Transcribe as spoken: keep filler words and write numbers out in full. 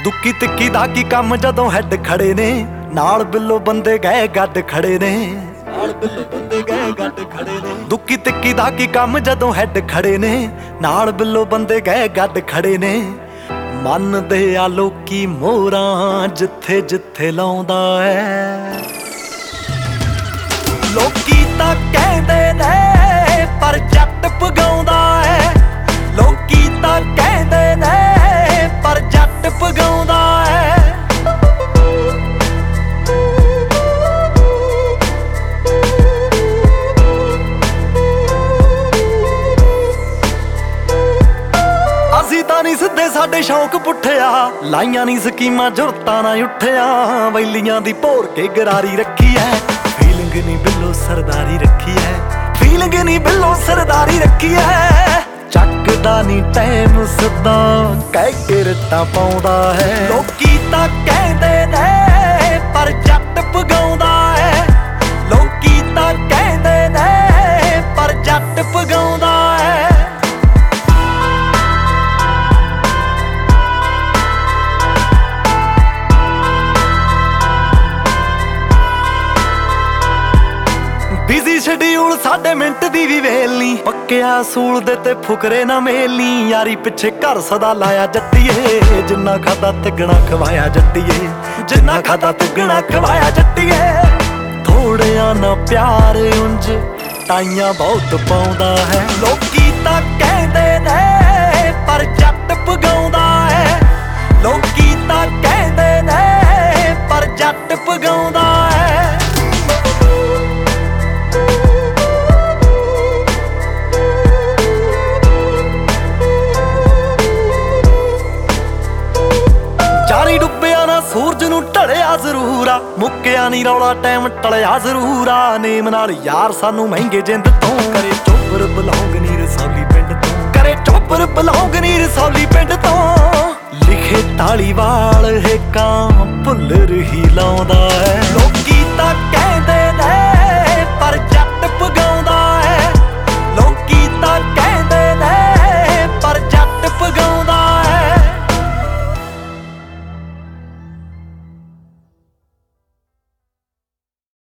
ਦੁੱਕੀ ਤਿੱਕੀ ਦਾ ਕੀ ਕੰਮ ਜਦੋਂ ਹੈਡ ਖੜੇ ਨੇ, ਨਾਲ ਬਿੱਲੋ ਬੰਦੇ ਗਏ ਗੱਡ ਖੜੇ ਨੇ, ਨਾਲ ਬਿੱਲੋ ਬੰਦੇ ਗਏ ਗੱਡ ਖੜੇ ਨੇ। ਦੁੱਕੀ ਤਿੱਕੀ ਦਾ ਕੀ ਕੰਮ ਜਦੋਂ ਹੈਡ ਖੜੇ ਨੇ, ਨਾਲ ਬਿੱਲੋ ਬੰਦੇ ਗਏ ਗੱਡ ਖੜੇ ਨੇ। ਮੰਨਦੇ ਆ ਲੋਕੀ ਮੋਹਰਾਂ ਜਿੱਥੇ ਜਿੱਥੇ ਲਾਉਂਦਾ ਐ। ਲੋਕੀ ਤਾਂ ਕਹਿੰਦੇ ਨੇ ਪਰ ਜੱਟ ਪਗਾਉਂਦਾ ਐ, ਲੋਕੀ ਤਾਂ ਕਹਿੰਦੇ ਨੇ ਪਰ ਜੱਟ ਪਗਾਉਂਦਾ ਐ। ਅਸੀਂ ਤਾਂ ਨਹੀਂ ਸਿੱਧੇ ਸਾਡੇ ਸ਼ੌਂਕ ਪੁੱਠਿਆ, ਲਾਈਆਂ ਨਹੀਂ ਸਕੀਮਾਂ ਜੁਰਤਾਂ ਨਾ ਉੱਠਿਆ। ਵੈਲੀਆਂ ਦੀ ਭੋਰ ਕੇ ਗਰਾਰੀ ਰੱਖੀ ਐ, ਫੀਲਿੰਗ ਨਹੀਂ ਬਿੱਲੋ ਸਰਦਾਰੀ ਰੱਖੀ ਐ, ਫੀਲਿੰਗ ਨਹੀਂ ਬਿੱਲੋ ਸਰਦਾਰੀ ਰੱਖੀ ਐ। ਚੱਕਦਾ ਨਹੀਂ ਟਾਈਮ ਸਿੱਧਾ ਕਹਿ ਕੇ ਰੱਟਾਂ ਪਾਉਂਦਾ ਹੈ। ਲੋਕੀ ਤਾਂ ਕਹਿੰਦੇ ਨੇ ਪਰ ਜੱਟ ਪਗਾਉਂਦਾ ਐ, ਲੋਕੀ ਤਾਂ ਕਹਿੰਦੇ ਨੇ ਪਰ ਜੱਟ ਪਗਾਉਂਦਾ ਐ। ਬਿਜ਼ੀ ਸ਼ਡਿਊਲ ਸਾਡੇ ਮਿੰਟ ਦੀ ਵੀ ਵੇਲ ਨੀ, ਪੱਕਿਆ ਅਸੂਲ ਦੇ ਤੇ ਫੁਕਰੇ ਨਾ ਮੇਲ ਨੀ। ਯਾਰੀ ਪਿੱਛੇ ਘਰ ਸਦਾ ਲਾਇਆ ਜੱਟੀਏ, ਜਿੰਨਾ ਖਾਦਾ ਤਿੱਗਣਾ ਖਵਾਇਆ ਜੱਟੀਏ, ਜਿੰਨਾ ਖਾਦਾ ਤਿੱਗਣਾ ਖਵਾਇਆ ਜੱਟੀਏ। ਥੋੜਿਆਂ ਨਾ ਪਿਆਰ ਉਂਝ ਟਾਈਆਂ ਬਹੁਤ ਪਾਉਂਦਾ ਹੈ। ਲੋਕੀ ਤਾਂ ਕਹਿੰਦੇ ਨੇ ਪਰ ਜੱਟ ਪਗਾਉਂਦਾ ਹੈ, ਲੋਕੀ ਤਾਂ ਕਹਿੰਦੇ ਨੇ ਪਰ ਜੱਟ ਪਗਾਉਂਦਾ ਹੈ। ਜਾਰੀ ਡੁੱਬਿਆ ਨਾ ਸੂਰਜ ਨੂੰ ਢਲਿਆ ਜ਼ਰੂਰ ਆ, ਮੁੱਕਿਆ ਨਹੀਂ ਰੌਲਾ ਟਾਈਮ ਟਲਿਆ ਜ਼ਰੂਰ ਆ। ਨੇਮ ਨਾਲ ਯਾਰ ਸਾਨੂੰ ਮਹਿੰਗੇ ਜਿੰਦ ਤੋਂ, ਕਰੇ ਚੋਬਰ ਬਲੌਂਗ ਨੀ ਰਸੌਲੀ ਪਿੰਡ ਤੋਂ, ਕਰੇ ਚੋਬਰ ਬਲੌਂਗ ਨੀ ਰਸੌਲੀ ਪਿੰਡ ਤੋਂ। ਲਿਖੇ ਤਾਲੀਵਾਲ ਹੇਕਾਂ ਭੁੱਲ ਰਹੀ ਲਾਉਂਦਾ ਹੈ। ਲੋਕੀ ਤਾਂ ਕਹਿ